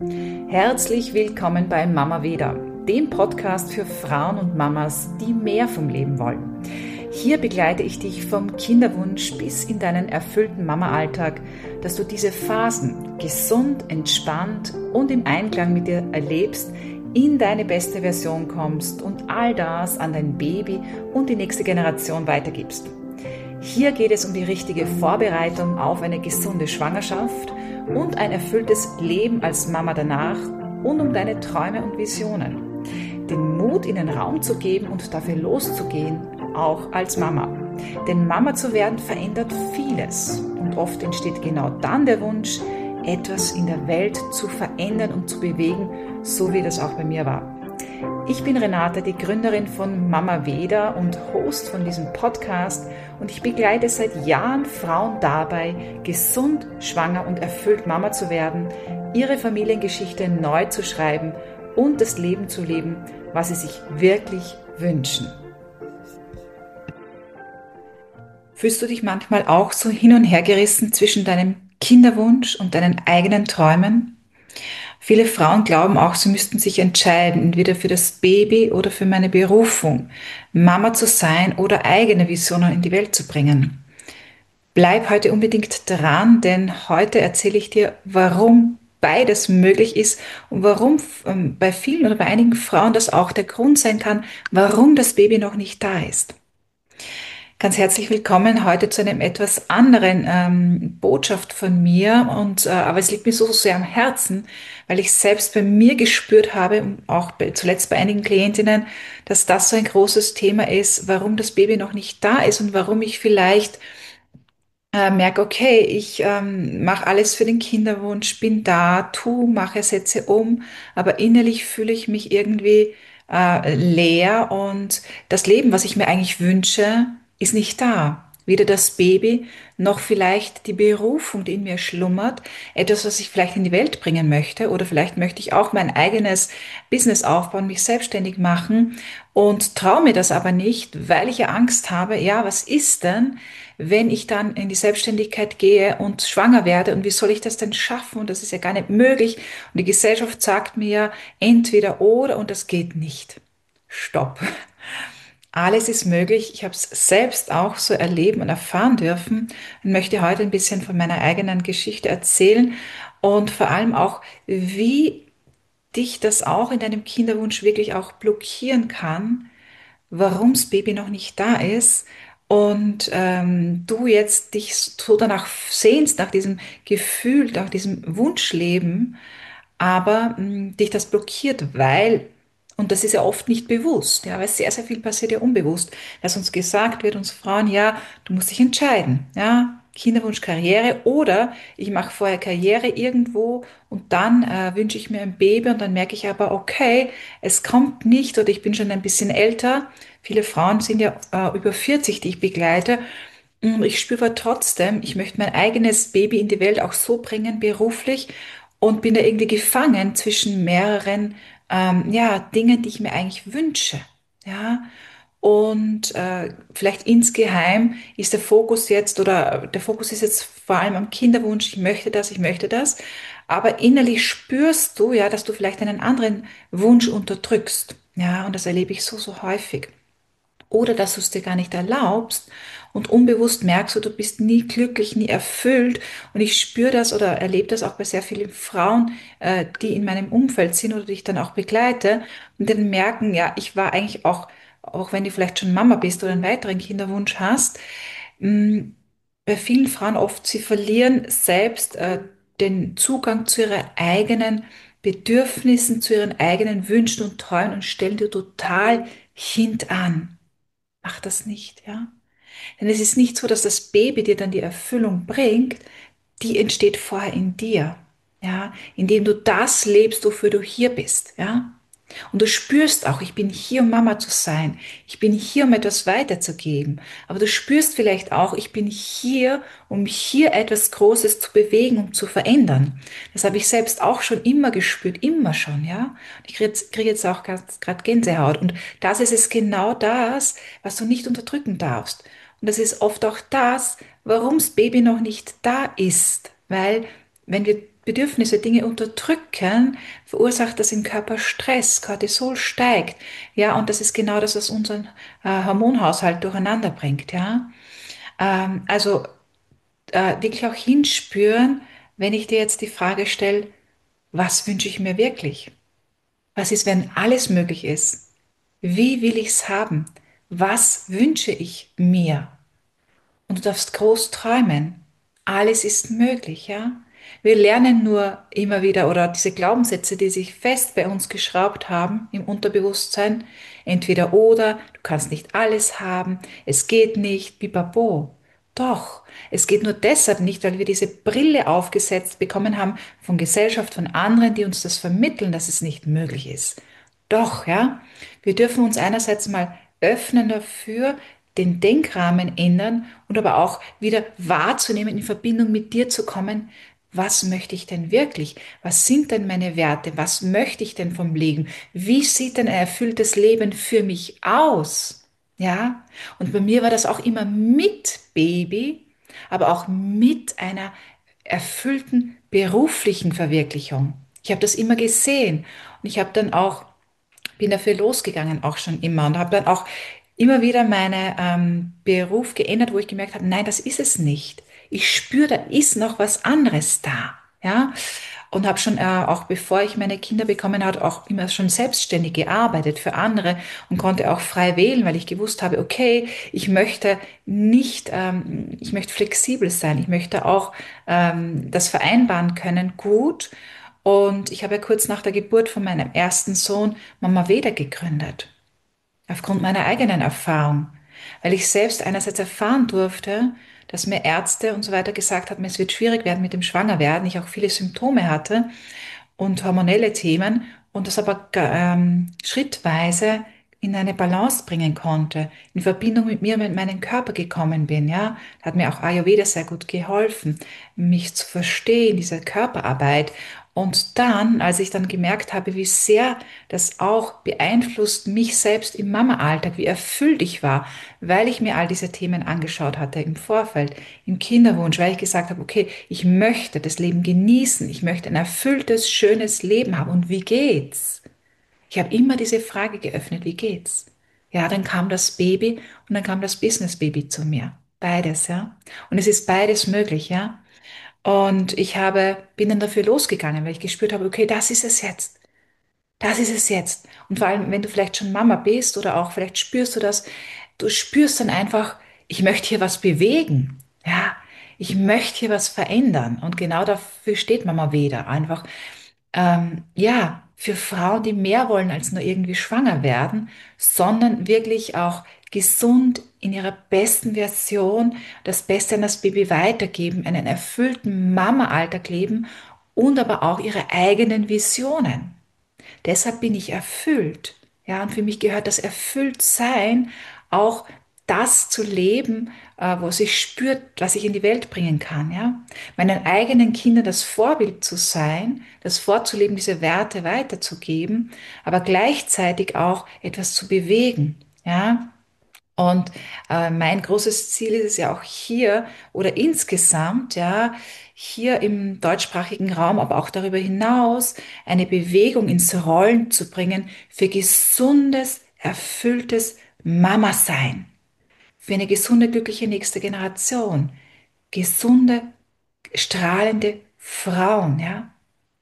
Herzlich willkommen bei Mama Veda, dem Podcast für Frauen und Mamas, die mehr vom Leben wollen. Hier begleite ich dich vom Kinderwunsch bis in deinen erfüllten Mama-Alltag, dass du diese Phasen gesund, entspannt und im Einklang mit dir erlebst, in deine beste Version kommst und all das an dein Baby und die nächste Generation weitergibst. Hier geht es um die richtige Vorbereitung auf eine gesunde Schwangerschaft und ein erfülltes Leben als Mama danach und um deine Träume und Visionen. Den Mut in den Raum zu geben und dafür loszugehen, auch als Mama. Denn Mama zu werden verändert vieles und oft entsteht genau dann der Wunsch, etwas in der Welt zu verändern und zu bewegen, so wie das auch bei mir war. Ich bin Renate, die Gründerin von Mama Veda und Host von diesem Podcast und ich begleite seit Jahren Frauen dabei, gesund, schwanger und erfüllt Mama zu werden, ihre Familiengeschichte neu zu schreiben und das Leben zu leben, was sie sich wirklich wünschen. Fühlst du dich manchmal auch so hin und her gerissen zwischen deinem Kinderwunsch und deinen eigenen Träumen? Viele Frauen glauben auch, sie müssten sich entscheiden, entweder für das Baby oder für meine Berufung, Mama zu sein oder eigene Visionen in die Welt zu bringen. Bleib heute unbedingt dran, denn heute erzähle ich dir, warum beides möglich ist und warum bei vielen oder bei einigen Frauen das auch der Grund sein kann, warum das Baby noch nicht da ist. Ganz herzlich willkommen heute zu einem etwas anderen Botschaft von mir aber es liegt mir so sehr am Herzen, weil ich selbst bei mir gespürt habe und auch zuletzt bei einigen Klientinnen, dass das so ein großes Thema ist, warum das Baby noch nicht da ist und warum ich vielleicht merke, okay, ich mache alles für den Kinderwunsch, bin da, mache, setze um, aber innerlich fühle ich mich irgendwie leer und das Leben, was ich mir eigentlich wünsche, ist nicht da. Weder das Baby noch vielleicht die Berufung, die in mir schlummert, etwas, was ich vielleicht in die Welt bringen möchte oder vielleicht möchte ich auch mein eigenes Business aufbauen, mich selbstständig machen und traue mir das aber nicht, weil ich ja Angst habe, ja, was ist denn, wenn ich dann in die Selbstständigkeit gehe und schwanger werde und wie soll ich das denn schaffen? Und das ist ja gar nicht möglich. Und die Gesellschaft sagt mir ja entweder oder und das geht nicht. Stopp. Alles ist möglich. Ich habe es selbst auch so erleben und erfahren dürfen und möchte heute ein bisschen von meiner eigenen Geschichte erzählen und vor allem auch, wie dich das auch in deinem Kinderwunsch wirklich auch blockieren kann, warum das Baby noch nicht da ist und du jetzt dich so danach sehnst, nach diesem Gefühl, nach diesem Wunschleben, aber dich das blockiert, weil, und das ist ja oft nicht bewusst, ja, weil sehr, sehr viel passiert ja unbewusst, dass uns gesagt wird, uns Frauen, ja, du musst dich entscheiden, ja, Kinderwunsch, Karriere oder ich mache vorher Karriere irgendwo und dann wünsche ich mir ein Baby und dann merke ich aber, okay, es kommt nicht oder ich bin schon ein bisschen älter. Viele Frauen sind ja über 40, die ich begleite. Und ich spüre aber trotzdem, ich möchte mein eigenes Baby in die Welt auch so bringen, beruflich, und bin da irgendwie gefangen zwischen mehreren ja, Dingen, die ich mir eigentlich wünsche. Ja, und vielleicht insgeheim ist der Fokus jetzt, oder der Fokus ist jetzt vor allem am Kinderwunsch, ich möchte das. Aber innerlich spürst du ja, dass du vielleicht einen anderen Wunsch unterdrückst. Ja, und das erlebe ich so, so häufig. Oder dass du es dir gar nicht erlaubst und unbewusst merkst du, du bist nie glücklich, nie erfüllt. Und ich spüre das oder erlebe das auch bei sehr vielen Frauen, die in meinem Umfeld sind oder die ich dann auch begleite und dann merken, ja, ich war eigentlich auch wenn du vielleicht schon Mama bist oder einen weiteren Kinderwunsch hast, mh, bei vielen Frauen oft, sie verlieren selbst den Zugang zu ihren eigenen Bedürfnissen, zu ihren eigenen Wünschen und Träumen und stellen dir total hintan. Mach das nicht, ja? Denn es ist nicht so, dass das Baby dir dann die Erfüllung bringt, die entsteht vorher in dir, ja? Indem du das lebst, wofür du hier bist, ja? Und du spürst auch, ich bin hier, um Mama zu sein. Ich bin hier, um etwas weiterzugeben. Aber du spürst vielleicht auch, ich bin hier, um hier etwas Großes zu bewegen, um zu verändern. Das habe ich selbst auch schon immer gespürt, immer schon, ja. Ich kriege jetzt auch gerade Gänsehaut. Und das ist es genau das, was du nicht unterdrücken darfst. Und das ist oft auch das, warum das Baby noch nicht da ist. Weil wenn wir Bedürfnisse, Dinge unterdrücken, verursacht das im Körper Stress, Cortisol steigt, ja, und das ist genau das, was unseren Hormonhaushalt durcheinander bringt, ja. Also wirklich auch hinspüren, wenn ich dir jetzt die Frage stelle, was wünsche ich mir wirklich? Was ist, wenn alles möglich ist? Wie will ich es haben? Was wünsche ich mir? Und du darfst groß träumen. Alles ist möglich, ja? Wir lernen nur immer wieder oder diese Glaubenssätze, die sich fest bei uns geschraubt haben im Unterbewusstsein, entweder oder, du kannst nicht alles haben, es geht nicht, pipapo. Doch, es geht nur deshalb nicht, weil wir diese Brille aufgesetzt bekommen haben von Gesellschaft, von anderen, die uns das vermitteln, dass es nicht möglich ist. Doch, ja, wir dürfen uns einerseits mal öffnen dafür, den Denkrahmen ändern und aber auch wieder wahrzunehmen, in Verbindung mit dir zu kommen. Was möchte ich denn wirklich? Was sind denn meine Werte? Was möchte ich denn vom Leben? Wie sieht denn ein erfülltes Leben für mich aus? Ja? Und bei mir war das auch immer mit Baby, aber auch mit einer erfüllten beruflichen Verwirklichung. Ich habe das immer gesehen und ich habe dann auch bin dafür losgegangen, auch schon immer und habe dann auch immer wieder meinen Beruf geändert, wo ich gemerkt habe, nein, das ist es nicht. Ich spüre, da ist noch was anderes da, ja. Und habe schon, auch bevor ich meine Kinder bekommen habe, auch immer schon selbstständig gearbeitet für andere und konnte auch frei wählen, weil ich gewusst habe, okay, ich möchte nicht, ich möchte flexibel sein, ich möchte auch das vereinbaren können, gut. Und ich habe ja kurz nach der Geburt von meinem ersten Sohn Mama Veda gegründet, aufgrund meiner eigenen Erfahrung, weil ich selbst einerseits erfahren durfte, dass mir Ärzte und so weiter gesagt haben, es wird schwierig werden mit dem Schwangerwerden, ich auch viele Symptome hatte und hormonelle Themen und das aber schrittweise in eine Balance bringen konnte, in Verbindung mit mir, mit meinem Körper gekommen bin, ja. Da hat mir auch Ayurveda sehr gut geholfen, mich zu verstehen, diese Körperarbeit. Und dann, als ich dann gemerkt habe, wie sehr das auch beeinflusst mich selbst im Mama-Alltag, wie erfüllt ich war, weil ich mir all diese Themen angeschaut hatte im Vorfeld, im Kinderwunsch, weil ich gesagt habe, okay, ich möchte das Leben genießen, ich möchte ein erfülltes, schönes Leben haben. Und wie geht's? Ich habe immer diese Frage geöffnet, wie geht's? Ja, dann kam das Baby und dann kam das Business Baby zu mir. Beides, ja. Und es ist beides möglich, ja. Und bin dann dafür losgegangen, weil ich gespürt habe, okay, das ist es jetzt. Das ist es jetzt. Und vor allem, wenn du vielleicht schon Mama bist oder auch vielleicht spürst du das, du spürst dann einfach, ich möchte hier was bewegen. Ja, ich möchte hier was verändern. Und genau dafür steht Mama Veda. Einfach, ja, für Frauen, die mehr wollen als nur irgendwie schwanger werden, sondern wirklich auch gesund in ihrer besten Version das Beste an das Baby weitergeben, einen erfüllten Mama-Alltag leben und aber auch ihre eigenen Visionen. Deshalb bin ich erfüllt. Ja, und für mich gehört das Erfülltsein auch das zu leben, wo sich spürt, was ich in die Welt bringen kann. Ja, meinen eigenen Kindern das Vorbild zu sein, das vorzuleben, diese Werte weiterzugeben, aber gleichzeitig auch etwas zu bewegen. Ja, und mein großes Ziel ist es ja auch hier oder insgesamt, ja, hier im deutschsprachigen Raum, aber auch darüber hinaus, eine Bewegung ins Rollen zu bringen für gesundes, erfülltes Mama-Sein, für eine gesunde, glückliche nächste Generation, gesunde, strahlende Frauen, ja.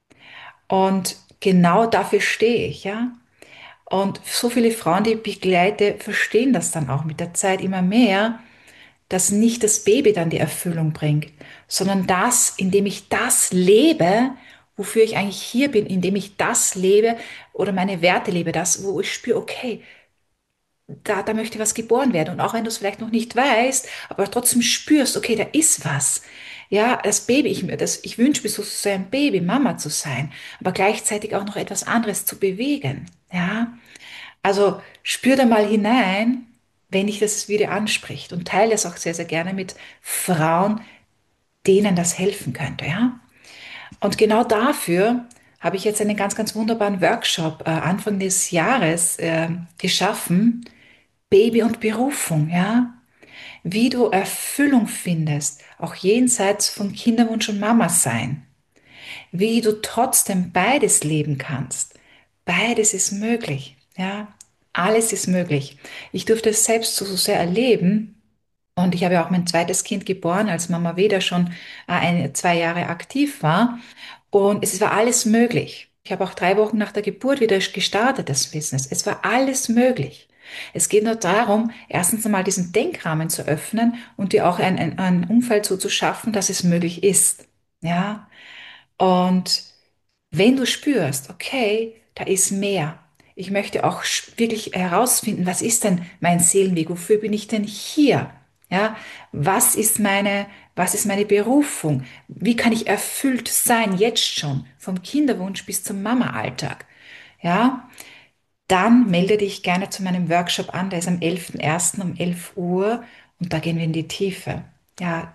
Und genau dafür stehe ich, ja. Und so viele Frauen, die ich begleite, verstehen das dann auch mit der Zeit immer mehr, dass nicht das Baby dann die Erfüllung bringt, sondern das, indem ich das lebe, wofür ich eigentlich hier bin, indem ich das lebe oder meine Werte lebe, das, wo ich spüre, okay, da möchte was geboren werden. Und auch wenn du es vielleicht noch nicht weißt, aber trotzdem spürst, okay, da ist was. Ja, das Baby, ich wünsche mir so ein Baby, Mama zu sein, aber gleichzeitig auch noch etwas anderes zu bewegen. Ja, also spür da mal hinein, wenn dich das wieder anspricht und teile es auch sehr, sehr gerne mit Frauen, denen das helfen könnte, ja. Und genau dafür habe ich jetzt einen ganz, ganz wunderbaren Workshop Anfang des Jahres geschaffen, Baby und Berufung, ja. Wie du Erfüllung findest, auch jenseits von Kinderwunsch und Mama sein. wie du trotzdem beides leben kannst. Beides ist möglich, ja. Alles ist möglich. Ich durfte es selbst so sehr erleben und ich habe ja auch mein zweites Kind geboren, als Mama Veda schon 2 Jahre aktiv war und es war alles möglich. Ich habe auch 3 Wochen nach der Geburt wieder gestartet, das Business. Es war alles möglich. Es geht nur darum, erstens einmal diesen Denkrahmen zu öffnen und dir auch ein Umfeld so zu schaffen, dass es möglich ist. Ja, und wenn du spürst, okay, da ist mehr. Ich möchte auch wirklich herausfinden, was ist denn mein Seelenweg? Wofür bin ich denn hier? Ja, was ist meine Berufung? Wie kann ich erfüllt sein jetzt schon vom Kinderwunsch bis zum Mama-Alltag? Ja, dann melde dich gerne zu meinem Workshop an. Der ist am 11.01. um 11 Uhr und da gehen wir in die Tiefe. Ja,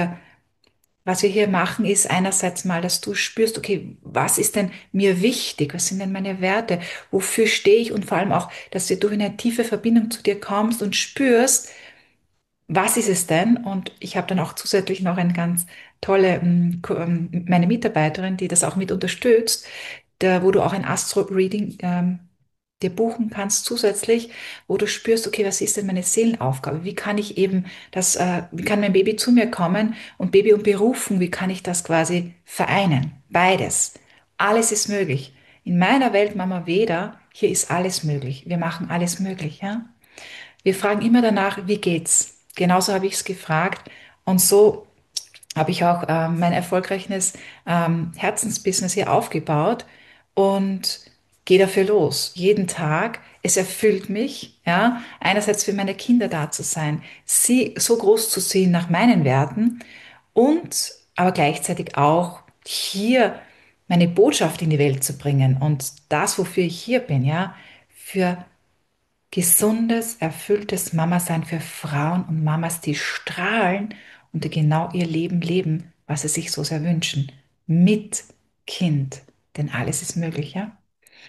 was wir hier machen, ist einerseits mal, dass du spürst, okay, was ist denn mir wichtig? Was sind denn meine Werte? Wofür stehe ich? Und vor allem auch, dass du in eine tiefe Verbindung zu dir kommst und spürst, was ist es denn? Und ich habe dann auch zusätzlich noch eine ganz tolle, meine Mitarbeiterin, die das auch mit unterstützt, wo du auch ein Astro-Reading dir buchen kannst zusätzlich, wo du spürst, okay, was ist denn meine Seelenaufgabe? Wie kann ich eben wie kann mein Baby zu mir kommen und Baby und Berufung, wie kann ich das quasi vereinen? Beides. Alles ist möglich. In meiner Welt, Mama Veda, hier ist alles möglich. Wir machen alles möglich, ja? Wir fragen immer danach, wie geht's? Genauso habe ich es gefragt. Und so habe ich auch mein erfolgreiches Herzensbusiness hier aufgebaut und gehe dafür los. Jeden Tag. Es erfüllt mich, ja, einerseits für meine Kinder da zu sein, sie so groß zu sehen nach meinen Werten und aber gleichzeitig auch hier meine Botschaft in die Welt zu bringen und das, wofür ich hier bin, ja, für gesundes, erfülltes Mama-Sein für Frauen und Mamas, die strahlen und die genau ihr Leben leben, was sie sich so sehr wünschen. Mit Kind. Denn alles ist möglich, ja?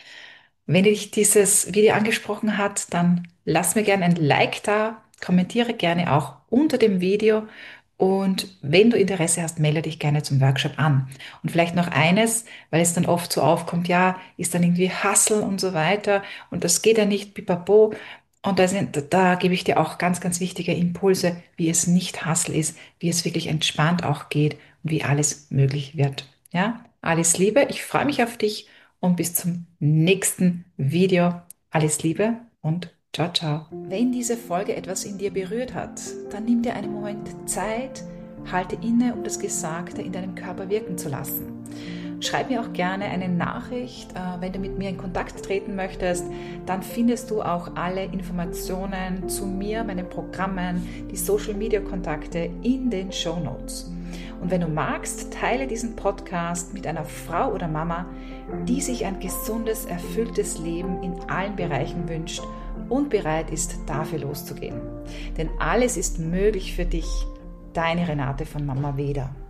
Wenn dich dieses Video angesprochen hat, dann lass mir gerne ein Like da, kommentiere gerne auch unter dem Video und wenn du Interesse hast, melde dich gerne zum Workshop an. Und vielleicht noch eines, weil es dann oft so aufkommt, ja, ist dann irgendwie Hustle und so weiter und das geht ja nicht, pipapo. Und da gebe ich dir auch ganz, ganz wichtige Impulse, wie es nicht Hustle ist, wie es wirklich entspannt auch geht und wie alles möglich wird. Ja, alles Liebe, ich freue mich auf dich und bis zum nächsten Video. Alles Liebe und ciao, ciao. Wenn diese Folge etwas in dir berührt hat, dann nimm dir einen Moment Zeit, halte inne, um das Gesagte in deinem Körper wirken zu lassen. Schreib mir auch gerne eine Nachricht, wenn du mit mir in Kontakt treten möchtest. Dann findest du auch alle Informationen zu mir, meinen Programmen, die Social-Media-Kontakte in den Shownotes. Und wenn du magst, teile diesen Podcast mit einer Frau oder Mama, die sich ein gesundes, erfülltes Leben in allen Bereichen wünscht und bereit ist, dafür loszugehen. Denn alles ist möglich für dich. Deine Renate von Mama Veda.